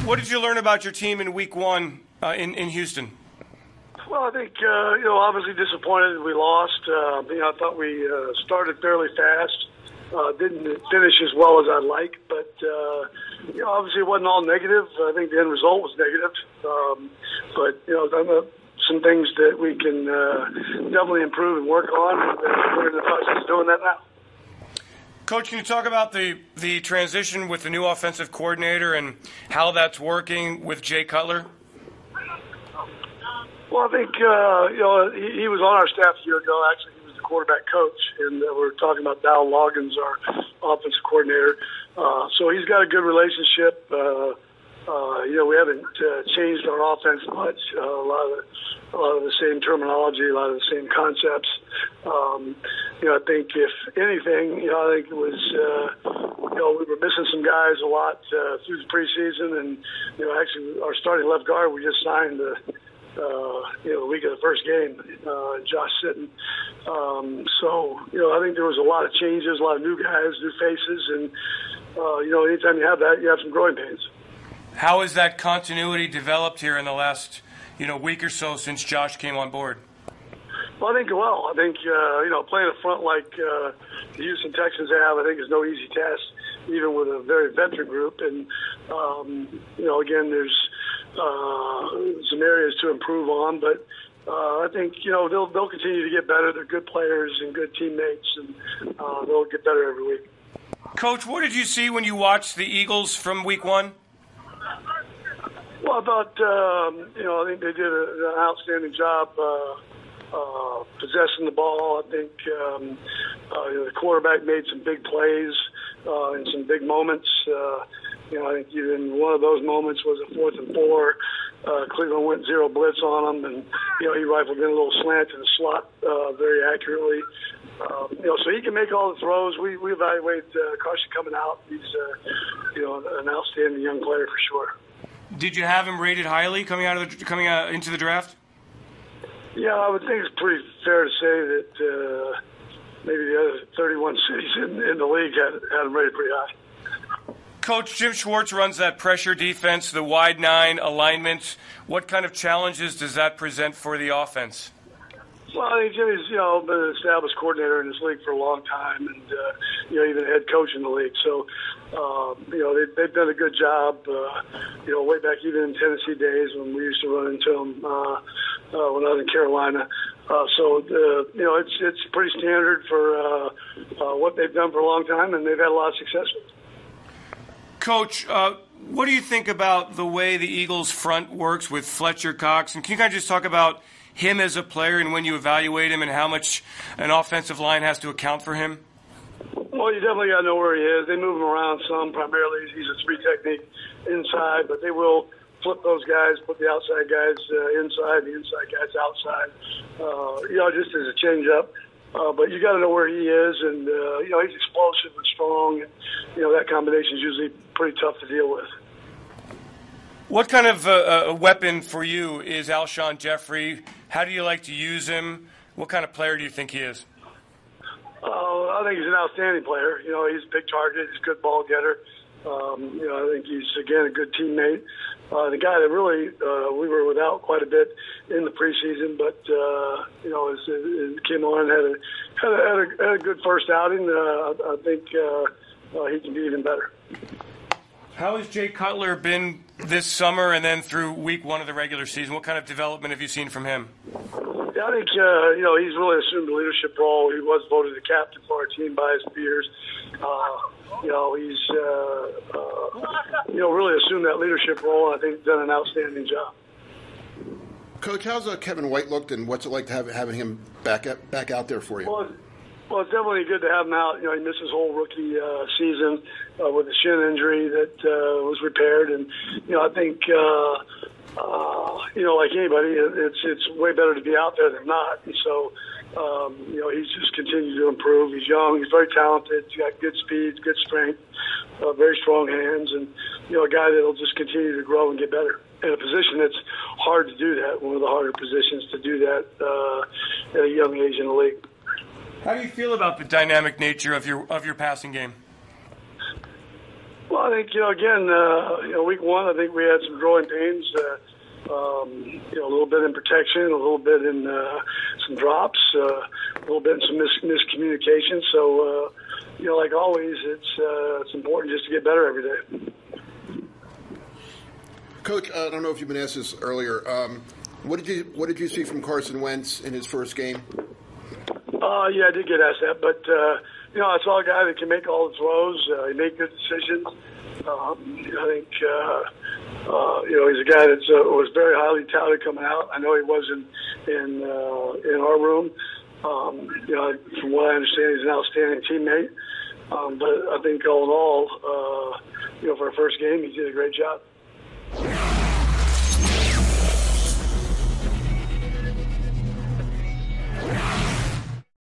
What did you learn about your team in Week 1 in Houston? Well, I think, obviously disappointed we lost. I thought we started fairly fast. Didn't finish as well as I'd like, but, obviously it wasn't all negative. I think the end result was negative. Some things that we can definitely improve and work on, and we're in the process of doing that now. Coach, can you talk about the transition with the new offensive coordinator and how that's working with Jay Cutler? Well, I think, he was on our staff a year ago. Actually, he was the quarterback coach, and we're talking about Dowell Loggins, our offensive coordinator. So he's got a good relationship. We haven't changed our offense much. A lot of the same terminology, a lot of the same concepts. I think if anything, I think it was, we were missing some guys a lot through the preseason, and actually our starting left guard we just signed the week of the first game, Josh Sitton. I think there was a lot of changes, a lot of new guys, new faces, and anytime you have that, you have some growing pains. How has that continuity developed here in the last, week or so since Josh came on board? Well, I think playing a front like the Houston Texans have, I think is no easy task, even with a very veteran group. And again, there's some areas to improve on, but I think they'll continue to get better. They're good players and good teammates, and they'll get better every week. Coach, what did you see when you watched the Eagles from Week 1? Well, I thought, I think they did an outstanding job possessing the ball. I think the quarterback made some big plays in some big moments. I think even one of those moments was a 4th and 4. Cleveland went zero blitz on him, and he rifled in a little slant in the slot very accurately. So he can make all the throws. We evaluate Carson coming out. He's an outstanding young player for sure. Did you have him rated highly coming into the draft? Yeah, I would think it's pretty fair to say that maybe the other 31 cities in the league had him rated pretty high. Coach, Jim Schwartz runs that pressure defense, the wide 9 alignment. What kind of challenges does that present for the offense? Well, I think Jimmy's been an established coordinator in this league for a long time, and even head coach in the league. So they've done a good job. Way back even in Tennessee days when we used to run into them when I was in Carolina. It's pretty standard for what they've done for a long time, and they've had a lot of success with it. Coach, what do you think about the way the Eagles front works with Fletcher Cox? And can you kind of just talk about him as a player and when you evaluate him and how much an offensive line has to account for him? Well, you definitely got to know where he is. They move him around some. Primarily, he's a 3 technique inside, but they will flip those guys, put the outside guys inside, the inside guys outside, just as a change-up. But you got to know where he is, and he's explosive and strong, and that combination is usually pretty tough to deal with. What kind of a weapon for you is Alshon Jeffrey? How do you like to use him? What kind of player do you think he is? I think he's an outstanding player. He's a big target. He's a good ball getter. I think he's, again, a good teammate. The guy that really we were without quite a bit in the preseason, but came on and had a good first outing. I think he can be even better. How has Jay Cutler been this summer and then through Week 1 of the regular season? What kind of development have you seen from him? Yeah, I think he's really assumed the leadership role. He was voted the captain for our team by his peers. He's really assumed that leadership role, and I think done an outstanding job. Coach, how's Kevin White looked, and what's it like to having him back out there for you? Well, it's definitely good to have him out. He missed his whole rookie season with a shin injury that was repaired, and I think like anybody, it's way better to be out there than not. And so he's just continued to improve. He's young. He's very talented. He's got good speed, good strength, very strong hands, and a guy that'll just continue to grow and get better in a position that's hard to do that. One of the harder positions to do that at a young age in the league. How do you feel about the dynamic nature of your passing game? Well, I think, again, week one, I think we had some growing pains, a little bit in protection, a little bit in some drops, a little bit in some miscommunication. So, like always, it's important just to get better every day. Coach, I don't know if you've been asked this earlier. What did you see from Carson Wentz in his first game? Yeah, I did get asked that, but I saw a guy that can make all the throws. He made good decisions. I think he's a guy that was very highly touted coming out. I know he wasn't in our room. From what I understand, he's an outstanding teammate. But I think all in all, for a first game, he did a great job.